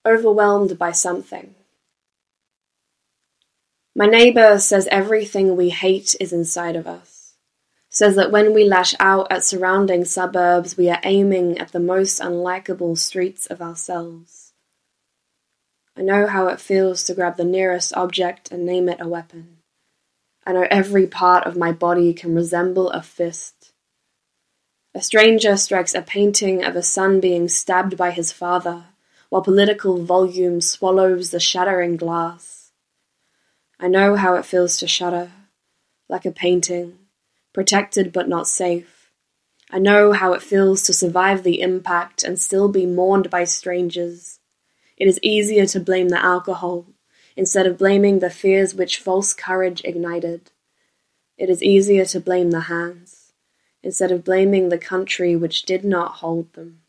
overwhelmed by something. My neighbor says everything we hate is inside of us, says that when we lash out at surrounding suburbs, we are aiming at the most unlikable streets of ourselves. I know how it feels to grab the nearest object and name it a weapon. I know every part of my body can resemble a fist. A stranger strikes a painting of a son being stabbed by his father, while political volume swallows the shattering glass. I know how it feels to shudder, like a painting, protected but not safe. I know how it feels to survive the impact and still be mourned by strangers. It is easier to blame the alcohol, instead of blaming the fears which false courage ignited. It is easier to blame the hands, instead of blaming the country which did not hold them.